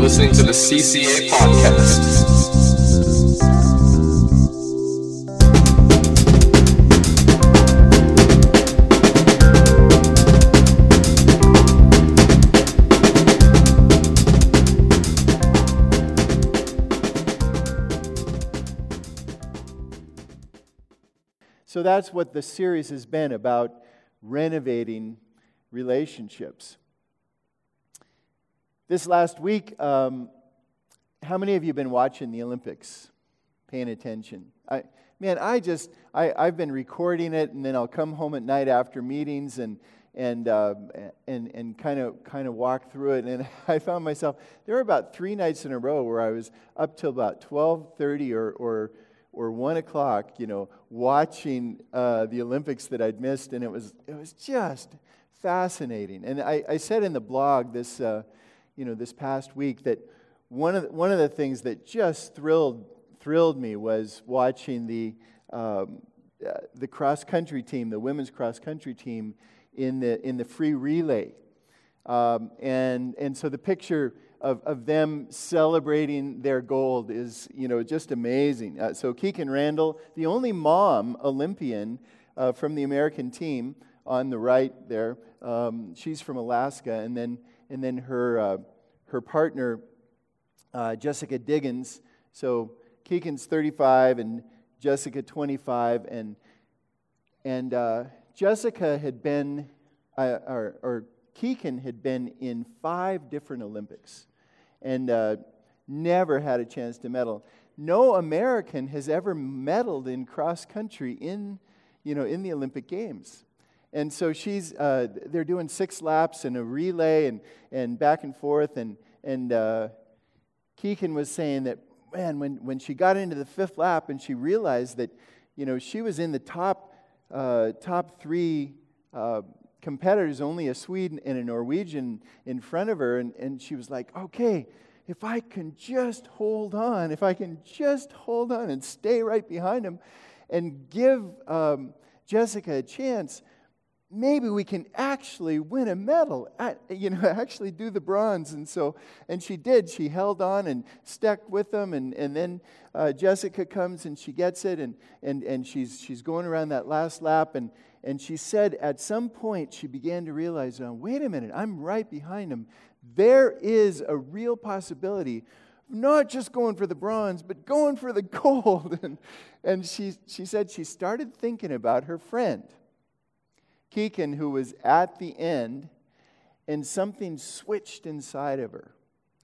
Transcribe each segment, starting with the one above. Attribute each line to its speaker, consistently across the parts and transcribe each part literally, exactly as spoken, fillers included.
Speaker 1: listening to the C C A podcast.
Speaker 2: So that's what the series has been about, renovating relationships. This last week, um, how many of you have been watching the Olympics, paying attention? I, man, I just, I, I've been recording it, and then I'll come home at night after meetings and and uh, and and kind of kind of walk through it. And I found myself, there were about three nights in a row where I was up till about twelve thirty or or or one o'clock, you know, watching uh, the Olympics that I'd missed, and it was it was just fascinating. And I, I said in the blog this, uh, you know, this past week that one of the, one of the things that just thrilled thrilled me was watching the um, uh, the cross country team, the women's cross country team, in the in the free relay, um, and and so the picture Of, of them celebrating their gold is, you know, just amazing. Uh, so Keegan Randall, the only mom Olympian uh, from the American team on the right there, um, she's from Alaska, and then and then her uh, her partner uh, Jessica Diggins. So Keegan's thirty-five and Jessica twenty-five, and and uh, Jessica had been uh, or, or Keegan had been in five different Olympics and uh, never had a chance to medal. No American has ever medaled in cross country in, you know, in the Olympic Games. And so she's, uh, they're doing six laps and a relay and, and back and forth. And and uh, Keegan was saying that, man, when, when she got into the fifth lap and she realized that, you know, she was in the top uh, top three Uh, competitors, only a Swede and a Norwegian in front of her, and, and she was like, okay, if I can just hold on, if I can just hold on and stay right behind him and give um, Jessica a chance, maybe we can actually win a medal, I, you know, actually do the bronze. And so, and she did. She held on and stuck with them, and, and then uh, Jessica comes and she gets it, and, and, and she's she's going around that last lap, and And she said at some point she began to realize, oh, wait a minute, I'm right behind him. There is a real possibility, not just going for the bronze, but going for the gold. And, and she, she said she started thinking about her friend, Keegan, who was at the end, and something switched inside of her.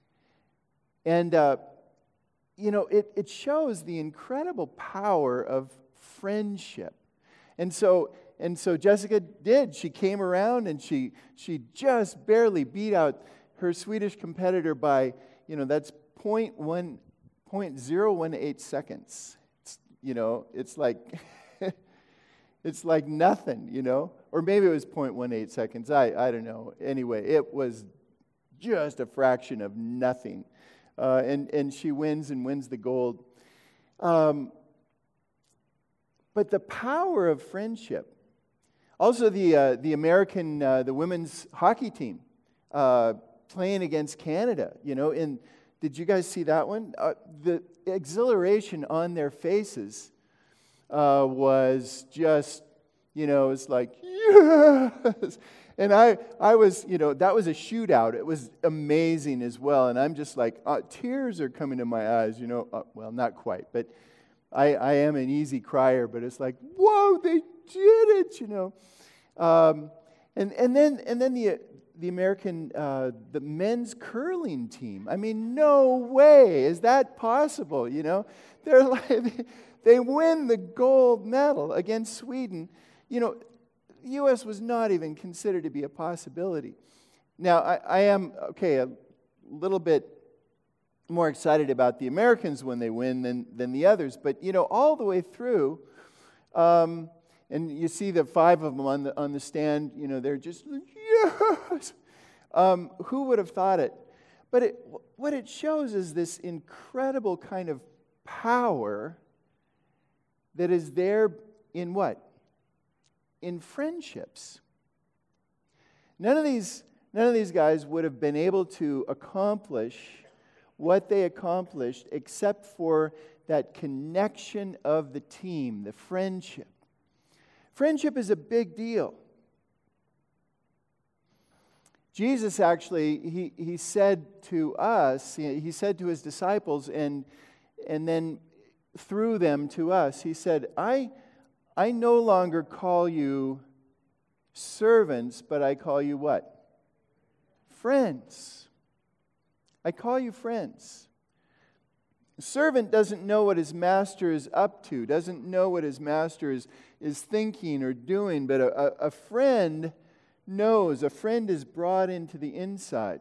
Speaker 2: And, uh, you know, it, it shows the incredible power of friendship. And so... And so Jessica did. She came around and she she just barely beat out her Swedish competitor by, you know, that's point one, point zero one eight seconds. It's, you know, it's like it's like nothing, you know, or maybe it was point one eight seconds. I I don't know. Anyway, it was just a fraction of nothing, uh, and and she wins and wins the gold. Um, but the power of friendship. Also, the uh, the American uh, the women's hockey team uh, playing against Canada. You know, in did you guys see that one? Uh, the exhilaration on their faces uh, was just, you know, it's like yes. And I I was, you know, that was a shootout. It was amazing as well. And I'm just like uh, tears are coming to my eyes. You know, uh, well, not quite, but I I am an easy crier. But it's like, whoa, they did it, you know, um, and and then and then the the American uh, the men's curling team. I mean, no way is that possible. You know, they're like they win the gold medal against Sweden. You know, the U S was not even considered to be a possibility. Now, I, I am okay a little bit more excited about the Americans when they win than than the others, but you know, all the way through. Um, And you see the five of them on the on the stand. You know, they're just like, yes. Um, who would have thought it? But it, what it shows is this incredible kind of power that is there in what? In friendships. None of these none of these guys would have been able to accomplish what they accomplished except for that connection of the team, the friendship. Friendship is a big deal. Jesus actually, he, he said to us, he said to his disciples, and, and then through them to us, he said, I, I no longer call you servants, but I call you what? Friends. I call you friends. A servant doesn't know what his master is up to, doesn't know what his master is, is thinking or doing, but a, a, a friend knows. A friend is brought into the inside.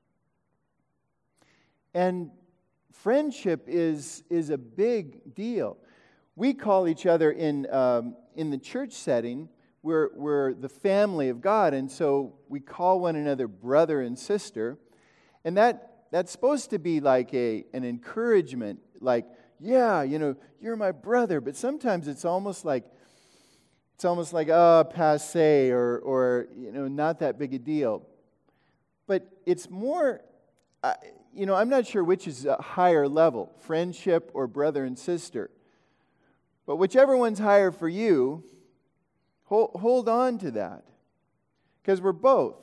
Speaker 2: And friendship is, is a big deal. We call each other in, um, in the church setting, we're, we're the family of God, and so we call one another brother and sister. And that that's supposed to be like a an encouragement, like, yeah, you know, you're my brother. But sometimes it's almost like, it's almost like, oh, passé, or, or you know, not that big a deal. But it's more, uh, you know, I'm not sure which is a higher level, friendship or brother and sister. But whichever one's higher for you, hold, hold on to that. Because we're both.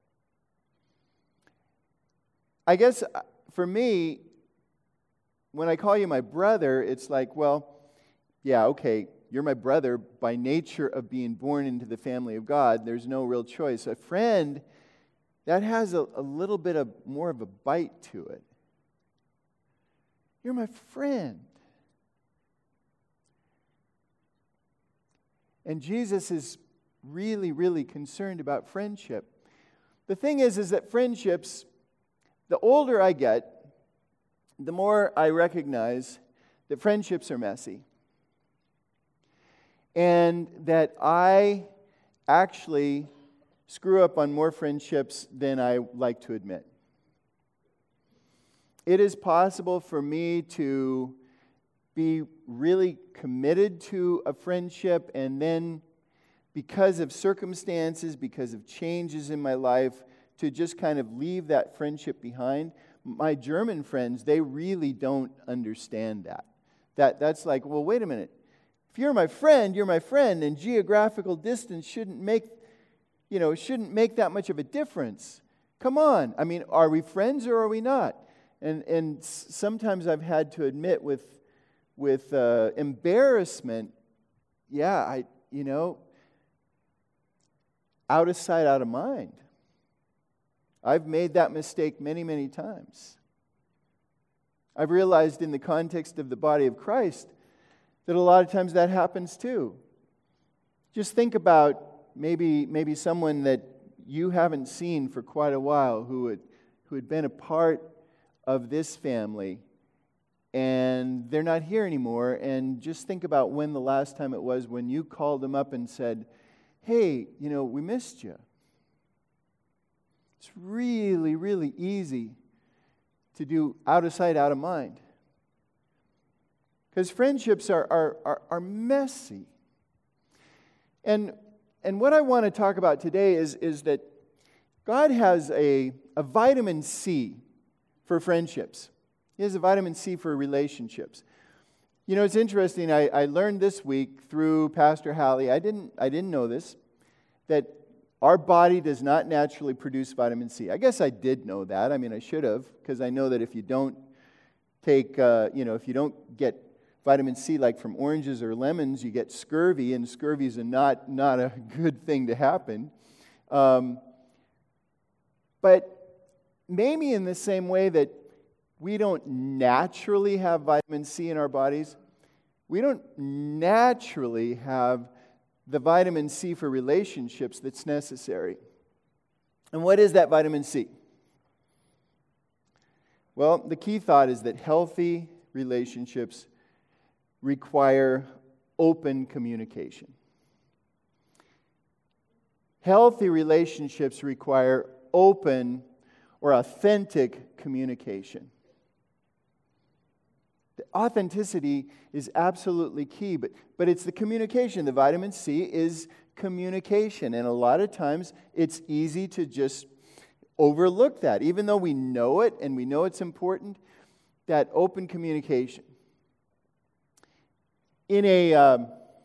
Speaker 2: I guess for me, when I call you my brother, it's like, well, yeah, okay, you're my brother by nature of being born into the family of God. There's no real choice. A friend, that has a, a little bit of more of a bite to it. You're my friend. And Jesus is really, really concerned about friendship. The thing is, is that friendships, the older I get, the more I recognize that friendships are messy. And that I actually screw up on more friendships than I like to admit. It is possible for me to be really committed to a friendship, and then because of circumstances, because of changes in my life, to just kind of leave that friendship behind. My German friends, they really don't understand that. That that's like, well, wait a minute. If you're my friend, you're my friend, and geographical distance shouldn't make, you know, shouldn't make that much of a difference. Come on. I mean, are we friends or are we not? And and sometimes I've had to admit with with uh, embarrassment, yeah, I you know, out of sight, out of mind. I've made that mistake many, many times. I've realized in the context of the body of Christ that a lot of times that happens too. Just think about maybe maybe someone that you haven't seen for quite a while who had, who had been a part of this family, and they're not here anymore, and just think about when the last time it was when you called them up and said, hey, you know, we missed you. It's really, really easy to do out of sight, out of mind. Because friendships are, are, are, are messy. And, and what I want to talk about today is, is that God has a, a vitamin C for friendships. He has a vitamin C for relationships. You know, it's interesting. I, I learned this week through Pastor Hallie, I didn't, I didn't know this, that our body does not naturally produce vitamin C. I guess I did know that. I mean, I should have, because I know that if you don't take, uh, you know, if you don't get vitamin C like from oranges or lemons, you get scurvy, and scurvy is a not, not a good thing to happen. Um, but maybe in the same way that we don't naturally have vitamin C in our bodies, we don't naturally have the vitamin C for relationships that's necessary. And what is that vitamin C? Well, the key thought is that healthy relationships require open communication. Healthy relationships require open or authentic communication. The authenticity is absolutely key, but, but it's the communication. The vitamin C is communication, and a lot of times it's easy to just overlook that. Even though we know it and we know it's important, that open communication. In a um,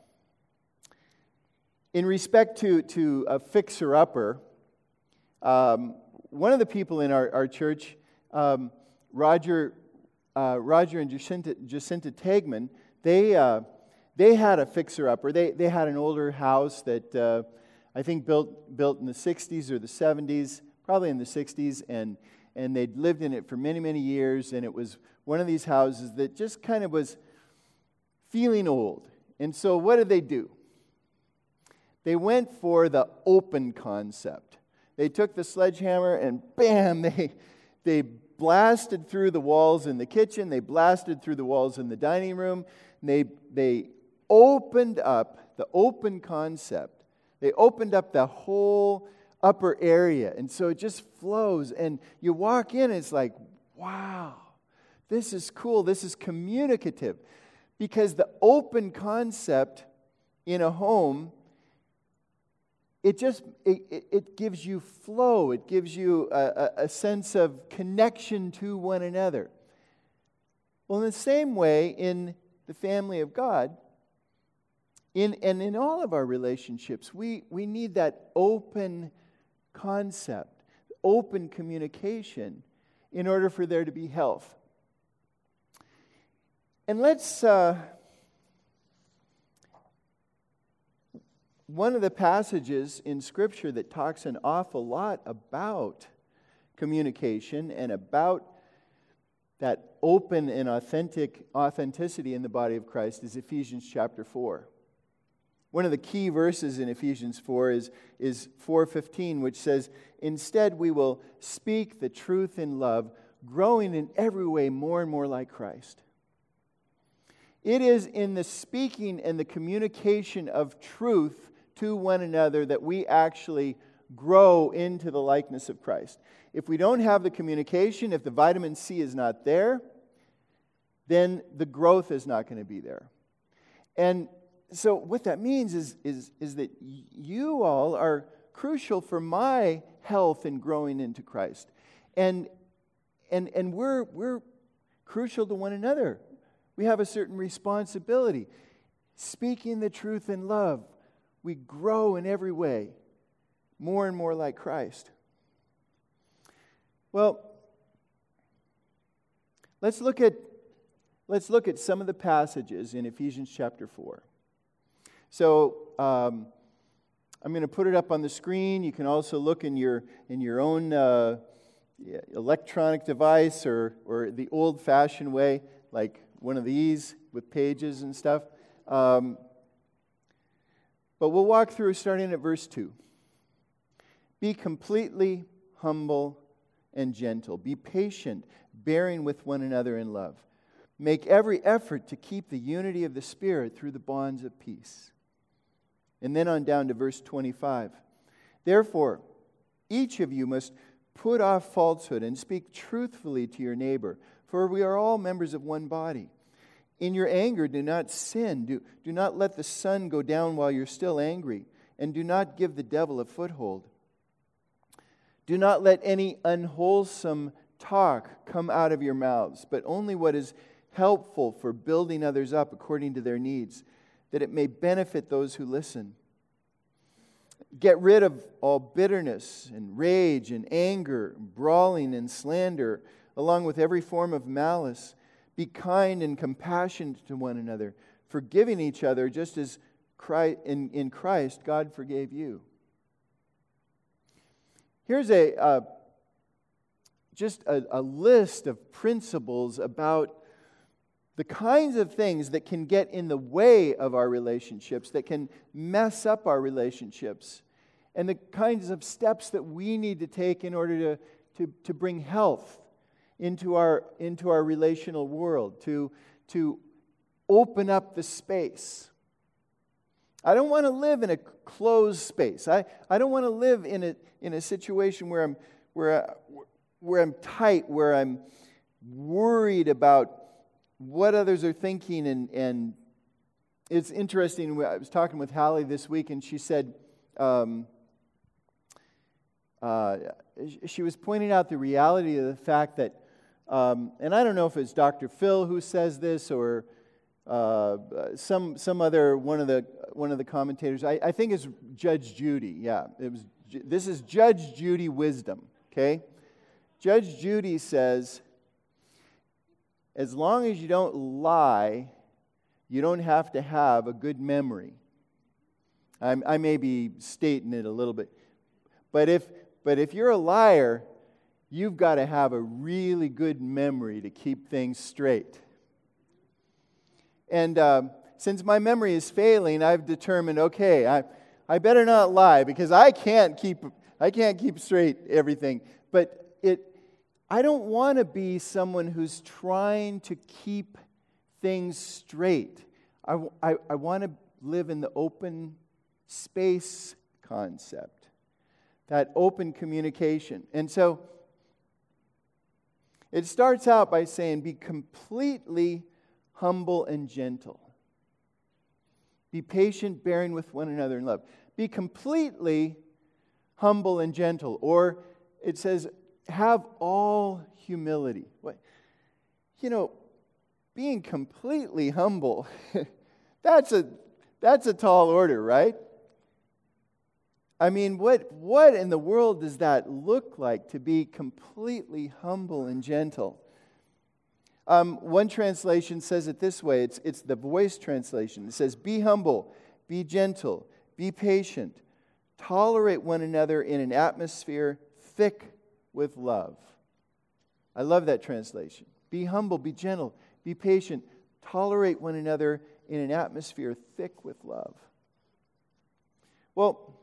Speaker 2: in respect to to a fixer-upper, um, one of the people in our, our church, um, Roger uh, Roger and Jacinta, Jacinta Tagman, they uh, they had a fixer-upper. They they had an older house that uh, I think built built in the sixties or the seventies, probably in the sixties, and and they'd lived in it for many many years, and it was one of these houses that just kind of was feeling old. And so what did they do? They went for the open concept. They took the sledgehammer and bam, they they blasted through the walls in the kitchen, they blasted through the walls in the dining room, and they they opened up the open concept. They opened up the whole upper area, and so it just flows, and you walk in and it's like, wow, this is cool, this is communicative. Because the open concept in a home, it just it, it, it gives you flow. It gives you a, a, a sense of connection to one another. Well, in the same way, in the family of God, in and in all of our relationships, we, we need that open concept, open communication in order for there to be health. And let's, uh, one of the passages in Scripture that talks an awful lot about communication and about that open and authentic authenticity in the body of Christ is Ephesians chapter four. One of the key verses in Ephesians four is, is four fifteen, which says, "Instead we will speak the truth in love, growing in every way more and more like Christ." It is in the speaking and the communication of truth to one another that we actually grow into the likeness of Christ. If we don't have the communication, if the vitamin C is not there, then the growth is not going to be there. And so what that means is, is, is that you all are crucial for my health in growing into Christ. And and and we're we're crucial to one another. We have a certain responsibility. Speaking the truth in love, we grow in every way, more and more like Christ. Well, let's look at let's look at some of the passages in Ephesians chapter four. So um, I'm going to put it up on the screen. You can also look in your in your own uh, electronic device or or the old-fashioned way, like one of these with pages and stuff. Um, but we'll walk through starting at verse two. Be completely humble and gentle. Be patient, bearing with one another in love. Make every effort to keep the unity of the Spirit through the bonds of peace. And then on down to verse twenty-five. Therefore, each of you must put off falsehood and speak truthfully to your neighbor, for we are all members of one body. In your anger, do not sin. Do, do not let the sun go down while you're still angry, and do not give the devil a foothold. Do not let any unwholesome talk come out of your mouths, but only what is helpful for building others up according to their needs, that it may benefit those who listen. Get rid of all bitterness and rage and anger, brawling and slander, along with every form of malice. Be kind and compassionate to one another, forgiving each other just as Christ, in, in Christ God forgave you. Here's a uh, just a, a list of principles about the kinds of things that can get in the way of our relationships, that can mess up our relationships, and the kinds of steps that we need to take in order to, to, to bring health into our, into our relational world, to, to open up the space. I don't want to live in a closed space. I, I don't want to live in a in a situation where I'm where I, where I'm tight, where I'm worried about what others are thinking. And, and it's interesting. I was talking with Hallie this week, and she said um, uh, she was pointing out the reality of the fact that Um, and I don't know if it's Doctor Phil who says this or uh, some some other one of the one of the commentators. I, I think it's Judge Judy. Yeah, it was. This is Judge Judy wisdom. Okay, Judge Judy says, as long as you don't lie, you don't have to have a good memory. I'm, I may be stating it a little bit, but if but if you're a liar, you've got to have a really good memory to keep things straight. And uh, since my memory is failing, I've determined, okay, I I better not lie because I can't keep I can't keep straight everything. But it I don't want to be someone who's trying to keep things straight. I, I, I want to live in the open space concept, that open communication. And so it starts out by saying, be completely humble and gentle. Be patient, bearing with one another in love. Be completely humble and gentle. Or it says, have all humility. What? You know, being completely humble, that's a that's a tall order, right? I mean, what what in the world does that look like, to be completely humble and gentle? Um, one translation says it this way. It's it's the Voice translation. It says, "Be humble, be gentle, be patient, tolerate one another in an atmosphere thick with love." I love that translation. Be humble, be gentle, be patient, tolerate one another in an atmosphere thick with love. Well,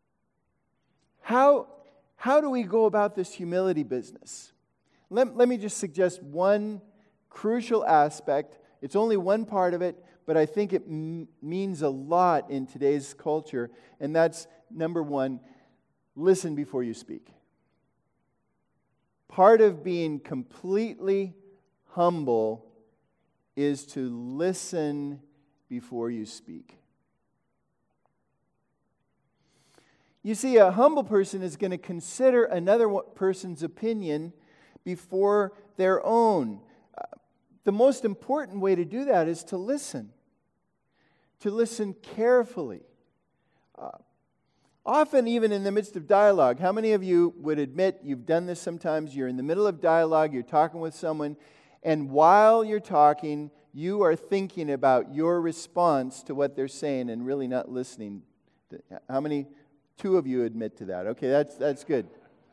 Speaker 2: how, how do we go about this humility business? Let, let me just suggest one crucial aspect. It's only one part of it, but I think it m- means a lot in today's culture, and that's, number one, listen before you speak. Part of being completely humble is to listen before you speak. You see, a humble person is going to consider another person's opinion before their own. The most important way to do that is to listen. To listen carefully. Uh, Often, even in the midst of dialogue, how many of you would admit you've done this sometimes? You're in the middle of dialogue, you're talking with someone, and while you're talking, you are thinking about your response to what they're saying and really not listening. How many? Two of you admit to that. Okay, that's that's good.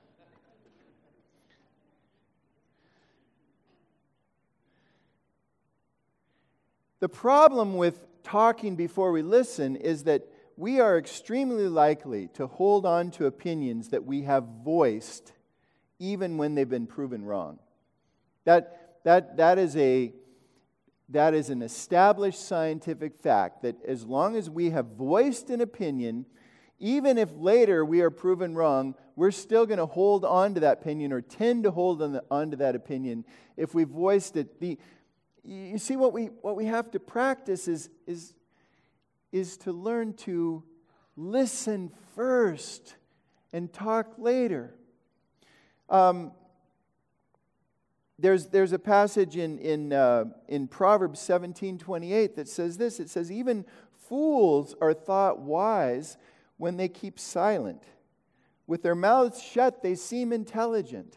Speaker 2: The problem with talking before we listen is that we are extremely likely to hold on to opinions that we have voiced even when they've been proven wrong. That, that, that, is a, that is an established scientific fact, that as long as we have voiced an opinion, even if later we are proven wrong, we're still going to hold on to that opinion or tend to hold on, the, on to that opinion if we voiced it. The, you see, what we, what we have to practice is, is is to learn to listen first and talk later. Um, there's there's a passage in in uh, in Proverbs seventeen twenty-eight that says this. It says, "Even fools are thought wise when they keep silent. With their mouths shut, they seem intelligent."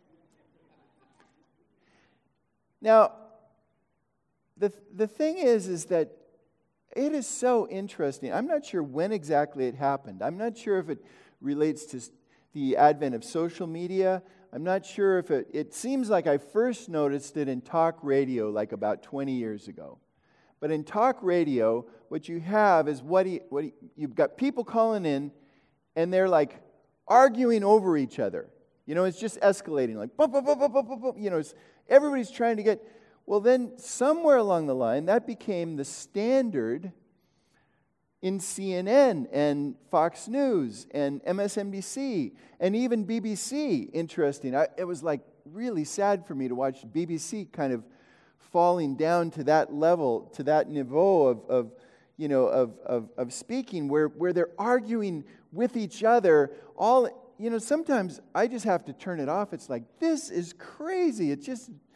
Speaker 2: Now, the the thing is, is that it is so interesting. I'm not sure when exactly it happened. I'm not sure if it relates to the advent of social media. I'm not sure if it... It seems like I first noticed it in talk radio like about twenty years ago. But in talk radio, what you have is what, he, what he, you've got people calling in, and they're like arguing over each other. You know, it's just escalating, like, boop, boop, boop, boop, boop, boop. You know, it's, everybody's trying to get... Well, then, somewhere along the line, that became the standard in C N N and Fox News and M S N B C and even B B C. Interesting. I, it was like really sad for me to watch B B C kind of falling down to that level, to that niveau of, of you know, of, of, of speaking, where, where they're arguing with each other. All, you know, sometimes I just have to turn it off. It's like, this is crazy. It just...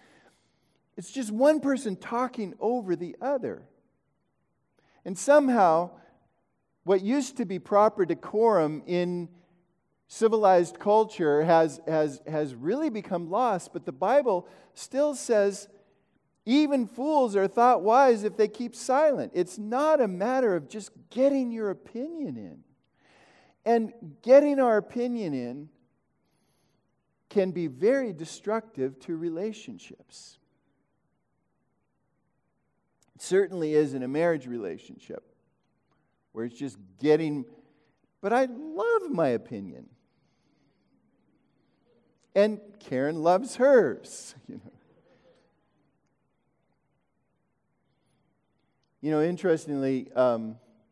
Speaker 2: It's just one person talking over the other. And somehow, what used to be proper decorum in civilized culture has, has, has really become lost. But the Bible still says, even fools are thought wise if they keep silent. It's not a matter of just getting your opinion in. And getting our opinion in can be very destructive to relationships. It certainly is in a marriage relationship, where it's just getting, but I love my opinion. And Karen loves hers, you know. You know, interestingly, um,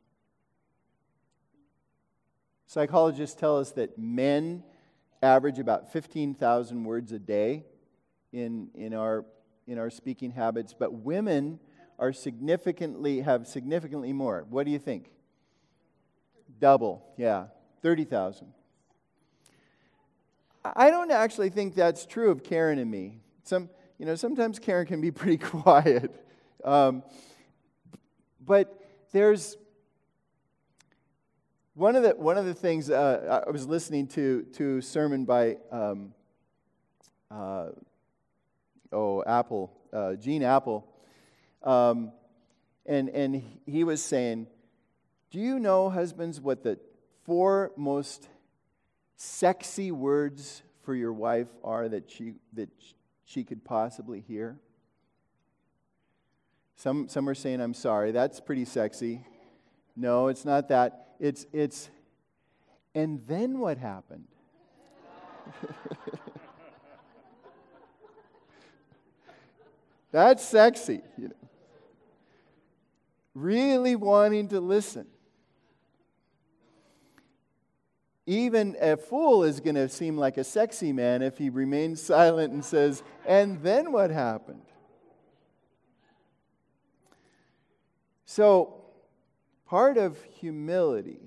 Speaker 2: psychologists tell us that men average about fifteen thousand words a day in, in, our, in our speaking habits, but women are significantly, have significantly more. What do you think? Double, yeah, thirty thousand. I don't actually think that's true of Karen and me. Some, you know, sometimes Karen can be pretty quiet. Um, but there's one of the one of the things uh, I was listening to to a sermon by um, uh, oh Apple uh, Gene Apple, um, and and he was saying, do you know, husbands, what the four most sexy words for your wife are that she that she could possibly hear? Some some are saying, I'm sorry. That's pretty sexy. No, it's not that. It's it's and then what happened? That's sexy, you know. Really wanting to listen. Even a fool is going to seem like a sexy man if he remains silent and says, and then what happened? So, part of humility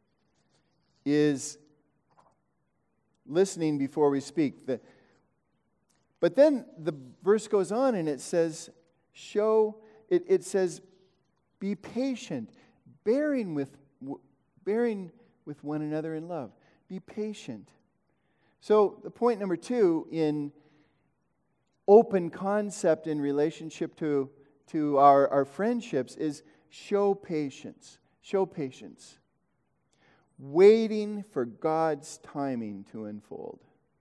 Speaker 2: is listening before we speak. The, but then the verse goes on and it says, show, it, it says, be patient, bearing with, bearing with one another in love. Be patient. So, the point number two in open concept in relationship to, to our, our friendships is show patience. Show patience. Waiting for God's timing to unfold.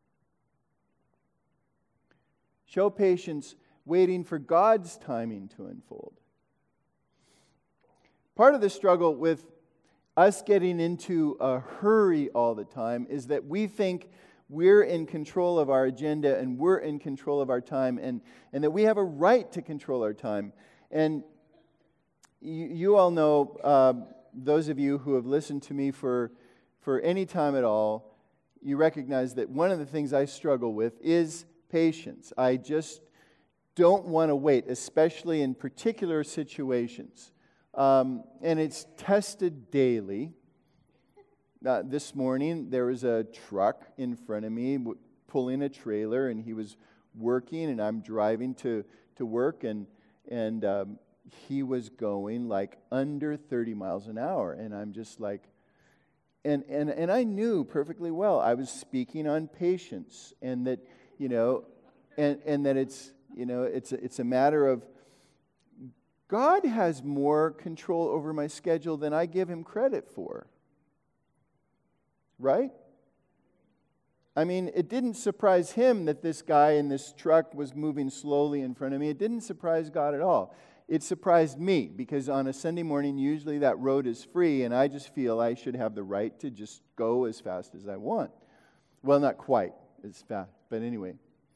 Speaker 2: Show patience, waiting for God's timing to unfold. Part of the struggle with us getting into a hurry all the time is that we think we're in control of our agenda and we're in control of our time, and, and that we have a right to control our time. And you, you all know, uh, those of you who have listened to me for, for any time at all, you recognize that one of the things I struggle with is patience. I just don't want to wait, especially in particular situations. Um, and it's tested daily. Uh, this morning, there was a truck in front of me w- pulling a trailer, and he was working, and I'm driving to, to work, and and um, he was going like under thirty miles an hour, and I'm just like, and and and I knew perfectly well I was speaking on patience, and that you know, and and that it's you know it's a, it's a matter of God has more control over my schedule than I give Him credit for. Right? I mean, it didn't surprise Him that this guy in this truck was moving slowly in front of me. It didn't surprise God at all. It surprised me, because on a Sunday morning, usually that road is free, and I just feel I should have the right to just go as fast as I want. Well, not quite as fast, but anyway.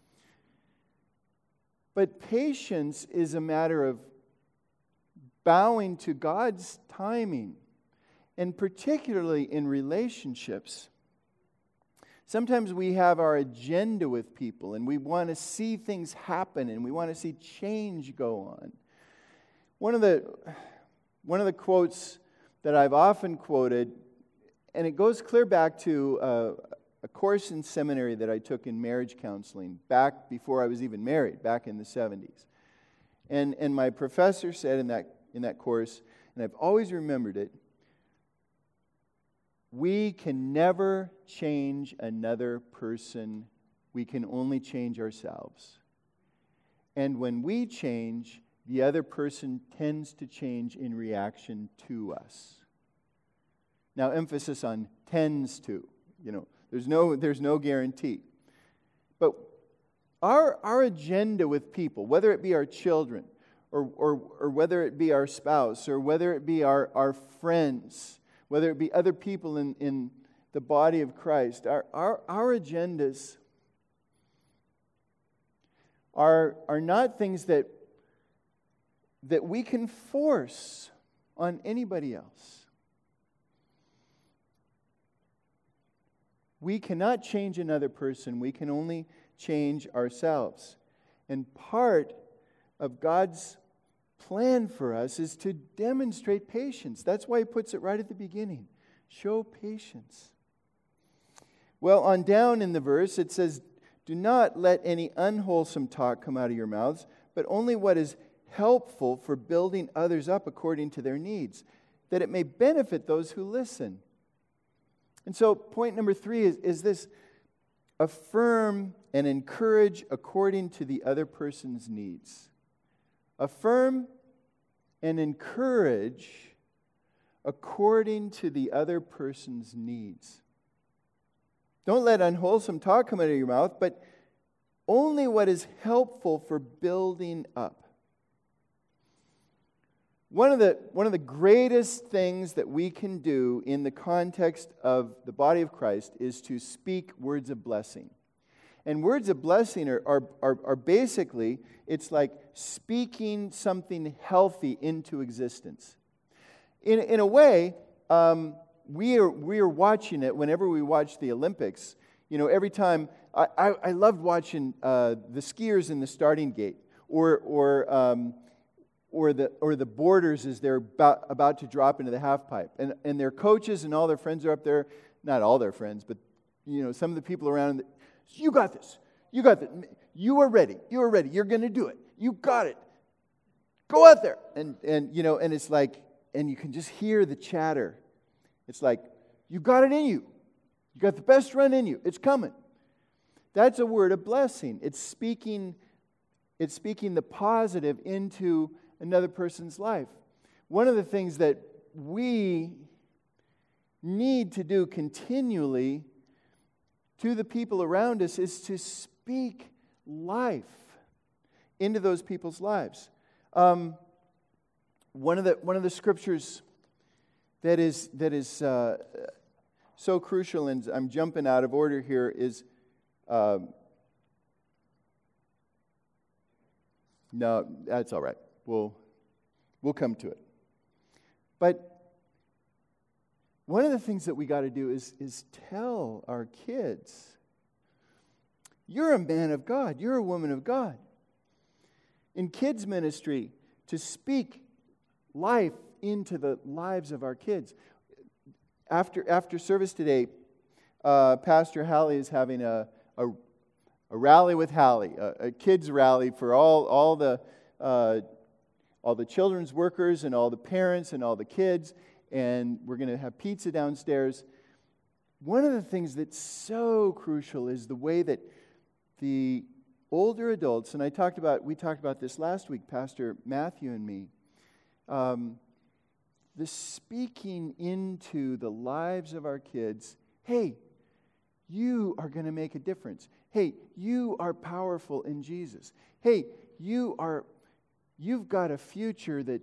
Speaker 2: But patience is a matter of bowing to God's timing, and particularly in relationships. Sometimes we have our agenda with people, and we want to see things happen, and we want to see change go on. One of the one of the quotes that I've often quoted, and it goes clear back to uh, a course in seminary that I took in marriage counseling back before I was even married, back in the seventies. And, and my professor said in that, in that course, and I've always remembered it, we can never change another person. We can only change ourselves. And when we change, the other person tends to change in reaction to us. Now, emphasis on tends to. You know, there's no, there's no guarantee. But our, our agenda with people, whether it be our children, or, or, or whether it be our spouse, or whether it be our, our friends, whether it be other people in, in the body of Christ, our, our, our agendas are, are not things that, that we can force on anybody else. We cannot change another person. We can only change ourselves. And part of God's plan for us is to demonstrate patience. That's why He puts it right at the beginning. Show patience. Well, on down in the verse, it says, do not let any unwholesome talk come out of your mouths, but only what is helpful for building others up according to their needs, that it may benefit those who listen. And so point number three is, is this: affirm and encourage according to the other person's needs. Affirm and encourage according to the other person's needs. Don't let unwholesome talk come out of your mouth, but only what is helpful for building up. One of the, one of the greatest things that we can do in the context of the body of Christ is to speak words of blessing. And words of blessing are, are, are, are basically, it's like speaking something healthy into existence. In, in a way, um, we are we are watching it whenever we watch the Olympics. You know, every time, I, I, I loved watching uh, the skiers in the starting gate, or or um, or the or the boarders as they're about, about to drop into the half pipe. And, and their coaches and all their friends are up there, not all their friends, but you know, some of the people around. You got this. You got this. You are ready. You are ready. You're going to do it. You got it. Go out there. And, and, you know, and it's like, and you can just hear the chatter. It's like, you got it in you. You got the best run in you. It's coming. That's a word of blessing. It's speaking, it's speaking the positive into another person's life. One of the things that we need to do continually to the people around us is to speak life into those people's lives. Um, one of the one of the scriptures that is that is uh, so crucial, and I'm jumping out of order here, is uh, no, that's all right. We'll we'll come to it. But one of the things that we got to do is, is tell our kids, you're a man of God, you're a woman of God. In kids ministry, to speak life into the lives of our kids. After after service today, uh, Pastor Hallie is having a, a, a rally with Hallie, a, a kids rally for all all the uh, all the children's workers and all the parents and all the kids. And we're going to have pizza downstairs. One of the things that's so crucial is the way that the older adults, and I talked about, we talked about this last week, Pastor Matthew and me, um, the speaking into the lives of our kids. Hey, you are going to make a difference. Hey, you are powerful in Jesus. Hey, you are, you've got a future that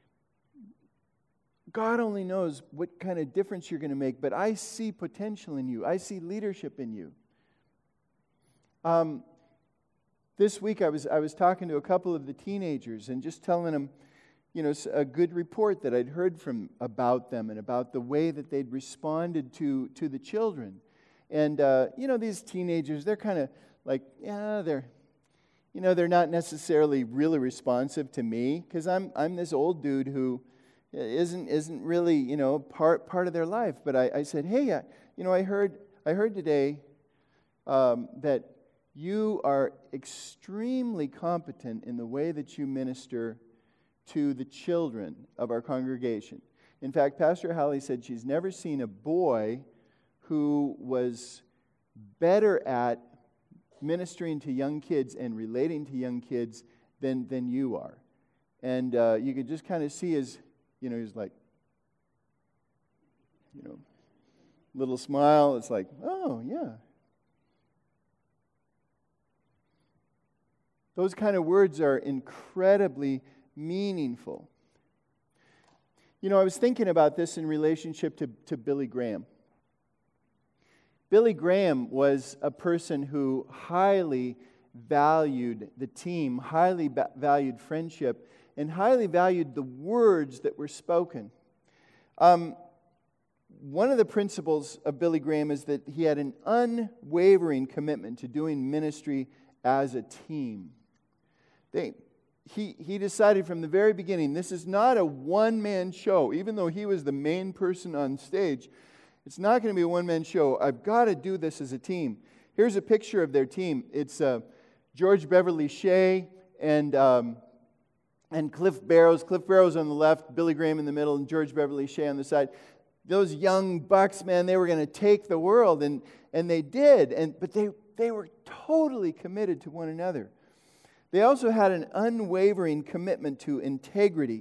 Speaker 2: God only knows what kind of difference you're going to make, but I see potential in you. I see leadership in you. Um, this week I was I was talking to a couple of the teenagers and just telling them, you know, a good report that I'd heard from about them and about the way that they'd responded to to the children. And uh, you know, these teenagers, they're kind of like, yeah, they're, you know, they're not necessarily really responsive to me because I'm I'm this old dude who isn't isn't really, you know, part part of their life. But I, I said, hey, I, you know, I heard I heard today um, that you are extremely competent in the way that you minister to the children of our congregation. In fact, Pastor Hallie said she's never seen a boy who was better at ministering to young kids and relating to young kids than, than you are. And uh, you could just kind of see his, you know, he's like, you know, little smile. It's like, oh, yeah. Those kind of words are incredibly meaningful. You know, I was thinking about this in relationship to, to Billy Graham. Billy Graham was a person who highly valued the team, highly ba- valued friendship, and highly valued the words that were spoken. Um, one of the principles of Billy Graham is that he had an unwavering commitment to doing ministry as a team. They, he, he decided from the very beginning, this is not a one-man show. Even though he was the main person on stage, it's not going to be a one-man show. I've got to do this as a team. Here's a picture of their team. It's uh, George Beverly Shea and um, and Cliff Barrows. Cliff Barrows on the left, Billy Graham in the middle, and George Beverly Shea on the side. Those young bucks, man, they were going to take the world, and and they did. And but they they were totally committed to one another. They also had an unwavering commitment to integrity,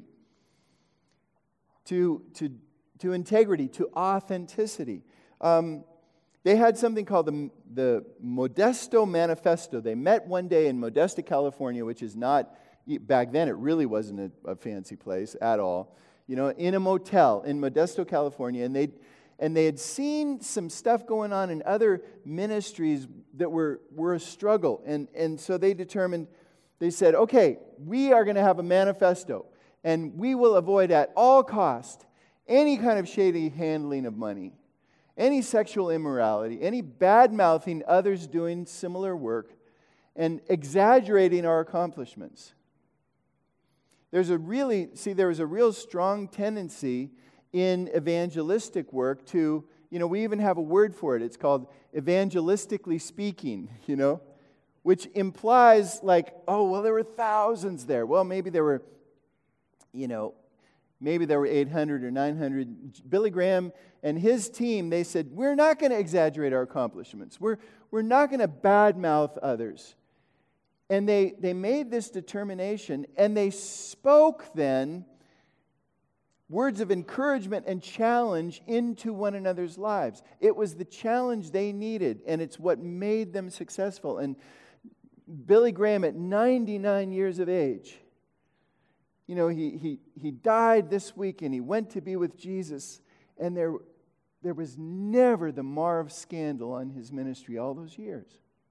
Speaker 2: to to. to integrity, to authenticity. Um, they had something called the, the Modesto Manifesto. They met one day in Modesto, California, which is not, back then it really wasn't a, a fancy place at all, you know, in a motel in Modesto, California, and they and they had seen some stuff going on in other ministries that were, were a struggle, and, and so they determined, they said, okay, we are going to have a manifesto, and we will avoid at all cost any kind of shady handling of money, any sexual immorality, any bad-mouthing others doing similar work, and exaggerating our accomplishments. There's a really, see, there was a real strong tendency in evangelistic work to, you know, we even have a word for it. It's called evangelistically speaking, you know, which implies like, oh, well, there were thousands there. Well, maybe there were, you know, Maybe there were eight hundred or nine hundred. Billy Graham and his team, they said, we're not going to exaggerate our accomplishments. We're, we're not going to badmouth others. And they, they made this determination, and they spoke then words of encouragement and challenge into one another's lives. It was the challenge they needed, and it's what made them successful. And Billy Graham, at ninety-nine years of age, you know, he he he died this week, and he went to be with Jesus, and there, there was never the mar of scandal on his ministry all those years.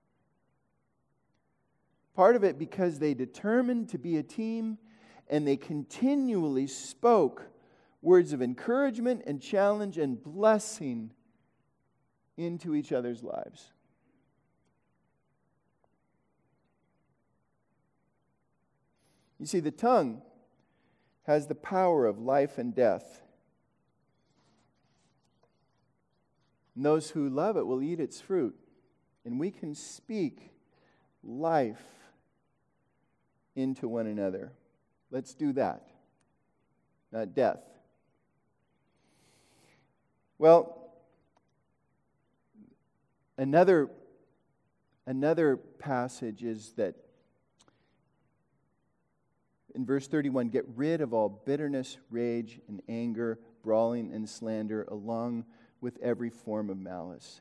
Speaker 2: Part of it because they determined to be a team, and they continually spoke words of encouragement and challenge and blessing into each other's lives. You see, the tongue has the power of life and death. And those who love it will eat its fruit. And we can speak life into one another. Let's do that, not death. Well, another, another passage is that in verse thirty-one, get rid of all bitterness, rage, and anger, brawling, and slander, along with every form of malice.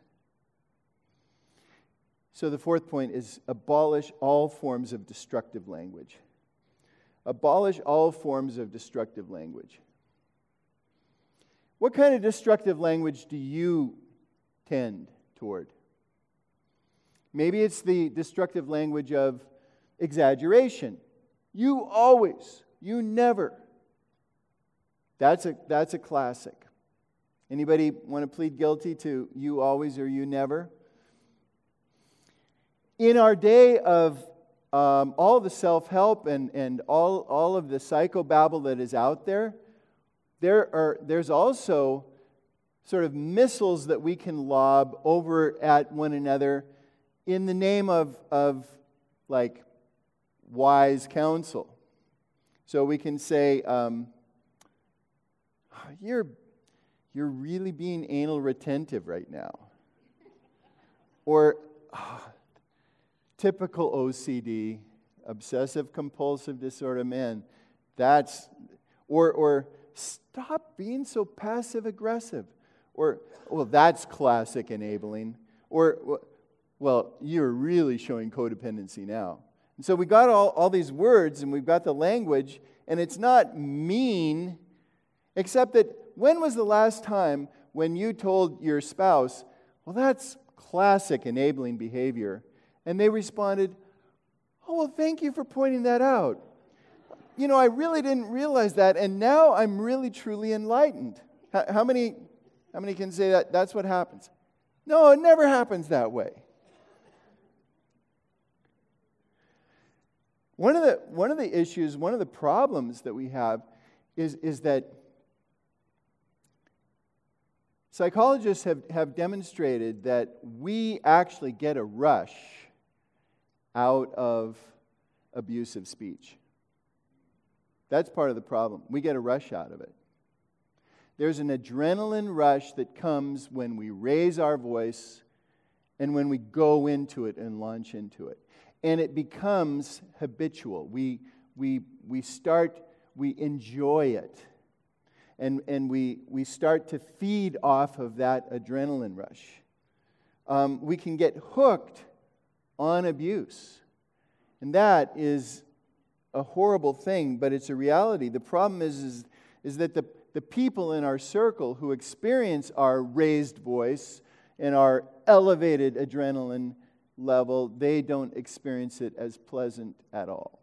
Speaker 2: So the fourth point is abolish all forms of destructive language. Abolish all forms of destructive language. What kind of destructive language do you tend toward? Maybe it's the destructive language of exaggeration. You always, you never. That's a that's a classic. Anybody want to plead guilty to you always or you never? In our day of um, all the self-help and, and all, all of the psychobabble that is out there, there are there's also sort of missiles that we can lob over at one another in the name of, of like, wise counsel. So we can say, um, you're, you're really being anal retentive right now. Or, oh, typical O C D, obsessive compulsive disorder, man, that's, or, or stop being so passive aggressive. Or, well, that's classic enabling. Or, well, you're really showing codependency now. And so we got all, all these words and we've got the language, and it's not mean, except that when was the last time when you told your spouse, well, that's classic enabling behavior, and they responded, oh, well, thank you for pointing that out. You know, I really didn't realize that, and now I'm really truly enlightened. How, how many, how many can say that that's what happens? No, it never happens that way. One of the one of the issues, one of the problems that we have is, is that psychologists have, have demonstrated that we actually get a rush out of abusive speech. That's part of the problem. We get a rush out of it. There's an adrenaline rush that comes when we raise our voice and when we go into it and launch into it. And it becomes habitual. We, we, we start, we enjoy it. And, and we, we start to feed off of that adrenaline rush. Um, we can get hooked on abuse. And that is a horrible thing, but it's a reality. The problem is, is, is that the, the people in our circle who experience our raised voice and our elevated adrenaline level, they don't experience it as pleasant at all.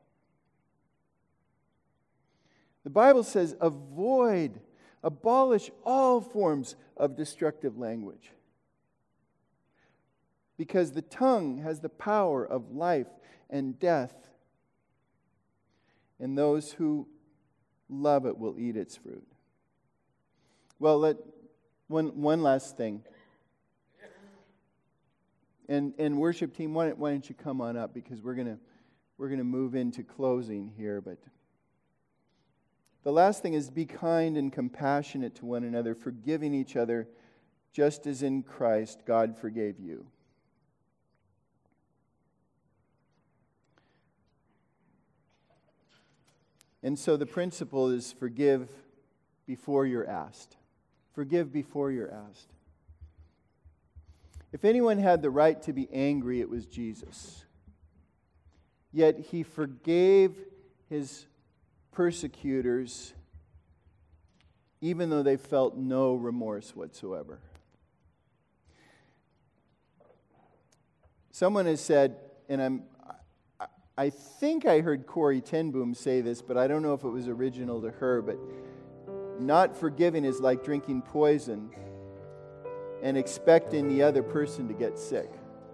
Speaker 2: The Bible says, avoid, abolish all forms of destructive language. Because the tongue has the power of life and death, and those who love it will eat its fruit. Well, let one one last thing. And and worship team, why don't, why don't you come on up, because we're gonna we're gonna move into closing here. But the last thing is, be kind and compassionate to one another, forgiving each other, just as in Christ God forgave you. And so the principle is forgive before you're asked. Forgive before you're asked. If anyone had the right to be angry, it was Jesus. Yet he forgave his persecutors even though they felt no remorse whatsoever. Someone has said, and I'm I think I heard Corrie ten Boom say this, but I don't know if it was original to her, but not forgiving is like drinking poison and expecting the other person to get sick.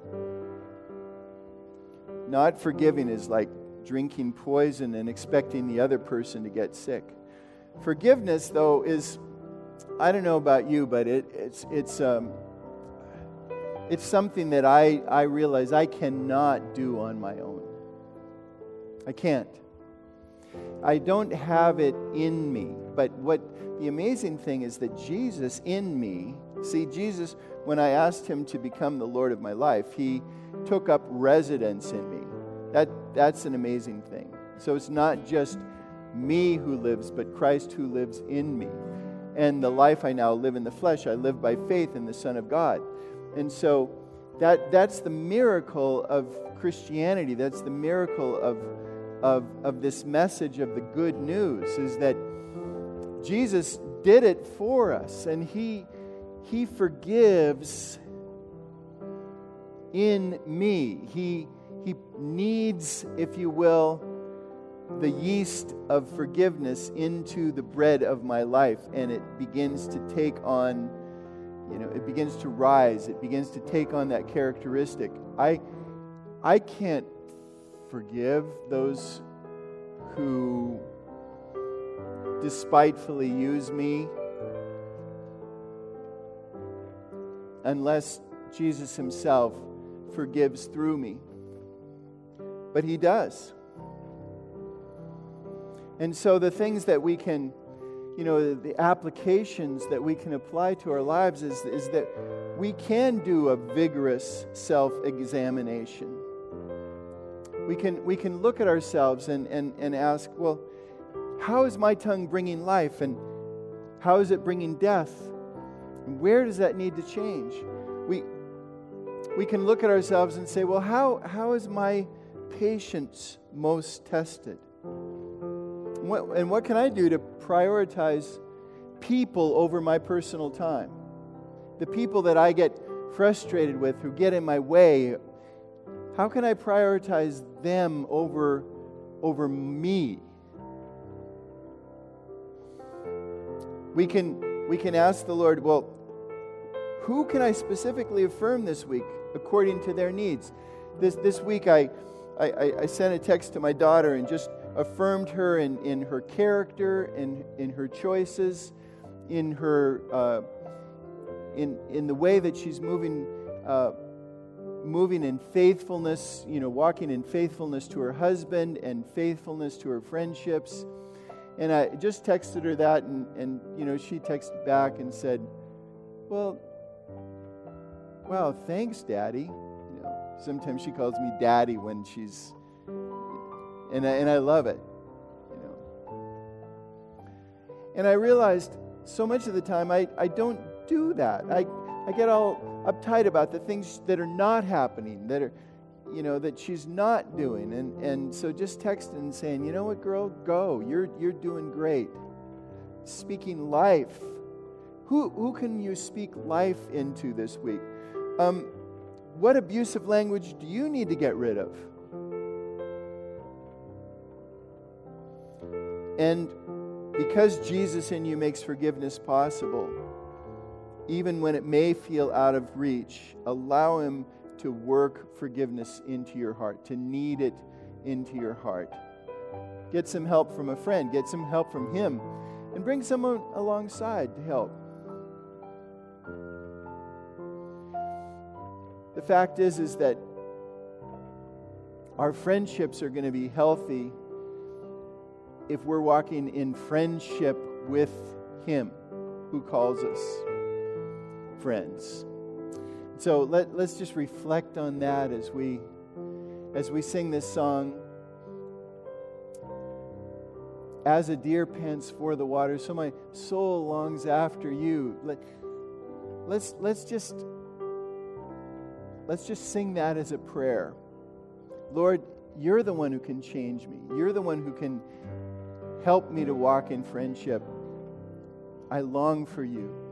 Speaker 2: Not forgiving is like drinking poison and expecting the other person to get sick. Forgiveness, though, is, I don't know about you, but it, it's it's um, it's something that I, I realize I cannot do on my own. I can't. I don't have it in me. But what the amazing thing is that Jesus in me, see, Jesus, when I asked him to become the Lord of my life, he took up residence in me. That that's an amazing thing. So it's not just me who lives, but Christ who lives in me. And the life I now live in the flesh, I live by faith in the Son of God. And so that that's the miracle of Christianity. That's the miracle of Of, of this message of the good news, is that Jesus did it for us, and he, he forgives in me. He, he needs, if you will, the yeast of forgiveness into the bread of my life, and it begins to take on, you know, it begins to rise. It begins to take on that characteristic. I, I can't forgive those who despitefully use me unless Jesus himself forgives through me. But He does. And so the things that we can, you know, the applications that we can apply to our lives is, is that we can do a vigorous self-examination. We can, we can look at ourselves and, and, and ask, well, how is my tongue bringing life, and how is it bringing death? And where does that need to change? We, we can look at ourselves and say, well, how, how is my patience most tested? And what, and what can I do to prioritize people over my personal time? The people that I get frustrated with, who get in my way, how can I prioritize them over, over me? We can, we can ask the Lord, well, who can I specifically affirm this week according to their needs? This, this week I, I, I sent a text to my daughter and just affirmed her in, in her character, in, in her choices, in her uh, in in the way that she's moving uh, moving in faithfulness, you know, walking in faithfulness to her husband and faithfulness to her friendships. And I just texted her that, and, and you know, she texted back and said, well, wow, thanks, Daddy. You know, sometimes she calls me Daddy when she's, and I, and I love it, you know. And I realized so much of the time I, I don't do that. I I get all uptight about the things that are not happening, that are, you know, that she's not doing. And, and so just texting and saying, you know what, girl, go. You're you're doing great. Speaking life. Who who can you speak life into this week? Um, what abusive language do you need to get rid of? And because Jesus in you makes forgiveness possible, even when it may feel out of reach, allow Him to work forgiveness into your heart, to knead it into your heart. Get some help from a friend, get some help from Him, and bring someone alongside to help. The fact is, is that our friendships are going to be healthy if we're walking in friendship with Him who calls us friends. So let, let's just reflect on that as we as we sing this song. As a deer pants for the water, so my soul longs after you. Let, let's let's just let's just sing that as a prayer. Lord, you're the one who can change me. You're the one who can help me to walk in friendship. I long for you.